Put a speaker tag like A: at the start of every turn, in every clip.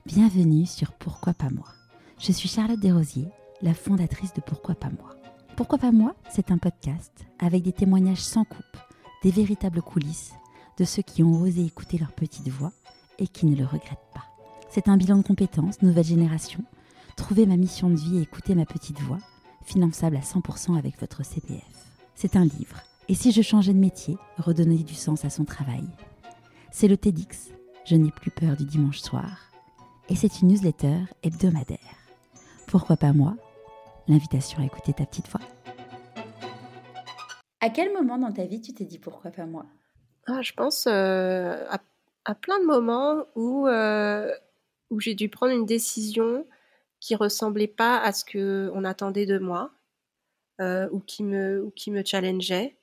A: Bienvenue sur Pourquoi pas moi. Je suis Charlotte Desrosiers, la fondatrice de Pourquoi pas moi. Pourquoi pas moi, c'est un podcast avec des témoignages sans coupe, des véritables coulisses de ceux qui ont osé écouter leur petite voix et qui ne le regrettent pas. C'est un bilan de compétences, nouvelle génération, trouver ma mission de vie et écouter ma petite voix, finançable à 100% avec votre CPF. C'est un livre. Et si je changeais de métier, redonner du sens à son travail. C'est le TEDx, je n'ai plus peur du dimanche soir. Et c'est une newsletter hebdomadaire. Pourquoi pas moi? L'invitation à écouter ta petite voix. À quel moment dans ta vie tu t'es dit pourquoi pas moi?
B: Je pense à plein de moments où j'ai dû prendre une décision qui ressemblait pas à ce qu'on attendait de moi, ou qui me challengeait.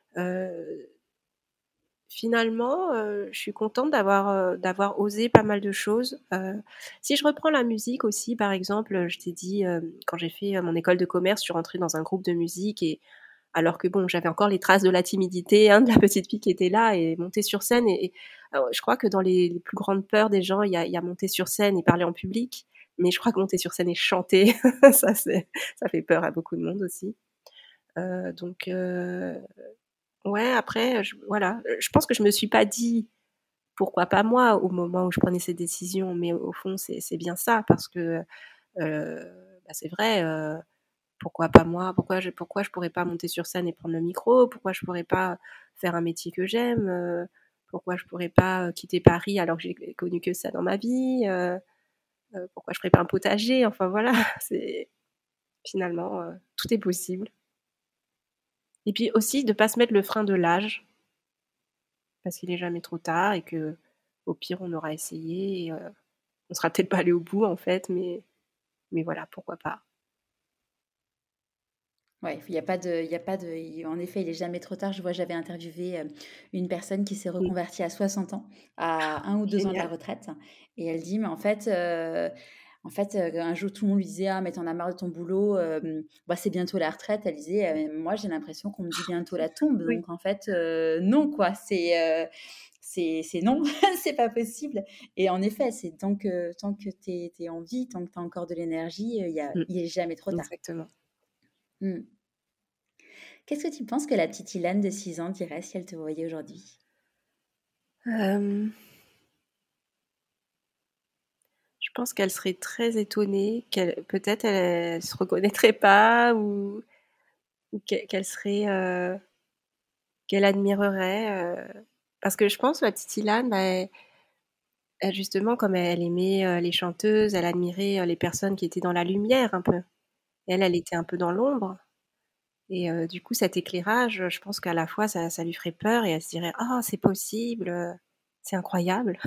B: Finalement, je suis contente d'avoir osé pas mal de choses. Si je reprends la musique aussi, par exemple, je t'ai dit, quand j'ai fait mon école de commerce, je suis rentrée dans un groupe de musique, et alors que bon, j'avais encore les traces de la timidité, hein, de la petite fille qui était là, et monter sur scène. Alors, je crois que dans les plus grandes peurs des gens, il y a monter sur scène et parler en public. Mais je crois que monter sur scène et chanter, ça fait peur à beaucoup de monde aussi. Donc ouais, après, voilà, je pense que je me suis pas dit pourquoi pas moi au moment où je prenais ces décisions, mais au fond, c'est bien ça, parce que c'est vrai. Pourquoi pas moi? Pourquoi je pourrais pas monter sur scène et prendre le micro? Pourquoi je pourrais pas faire un métier que j'aime? Pourquoi je pourrais pas quitter Paris alors que j'ai connu que ça dans ma vie? Pourquoi je ferais pas un potager? Enfin voilà, c'est finalement tout est possible. Et puis aussi de pas se mettre le frein de l'âge, parce qu'il est jamais trop tard, et que au pire on aura essayé, et on sera peut-être pas allé au bout en fait, mais voilà, pourquoi pas.
A: Ouais, en effet, il est jamais trop tard. Je vois, j'avais interviewé une personne qui s'est
B: Mmh.
A: reconvertie à 60 ans, à 1 ou 2 ans de la
B: Génial.
A: retraite. Et elle dit, mais un jour, tout le monde lui disait, ah, mais t'en as marre de ton boulot, c'est bientôt la retraite. Elle disait, moi, j'ai l'impression qu'on me dit bientôt la tombe.
B: Oui,
A: Donc, en fait, non, quoi. C'est non, c'est pas possible. Et en effet, c'est tant que t'es en vie, tant que t'as encore de l'énergie, il est jamais trop tard.
B: exactement.
A: Mm. Qu'est-ce que tu penses que la petite Ilane de 6 ans dirait si elle te voyait aujourd'hui?
B: Je pense qu'elle serait très étonnée, peut-être elle se reconnaîtrait pas, ou qu'elle serait, qu'elle admirerait, parce que je pense la petite Ilan, elle justement, comme elle aimait les chanteuses, elle admirait les personnes qui étaient dans la lumière un peu. Elle était un peu dans l'ombre, et du coup cet éclairage, je pense qu'à la fois ça lui ferait peur, et elle se dirait: «Ah, c'est possible, c'est incroyable».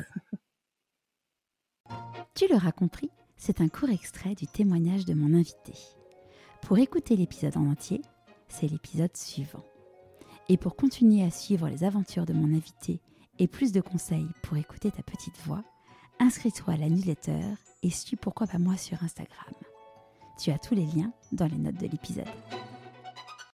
A: Tu l'auras compris, c'est un court extrait du témoignage de mon invité. Pour écouter l'épisode en entier, c'est l'épisode suivant. Et pour continuer à suivre les aventures de mon invité et plus de conseils pour écouter ta petite voix, inscris-toi à la newsletter et suis Pourquoi pas moi sur Instagram. Tu as tous les liens dans les notes de l'épisode.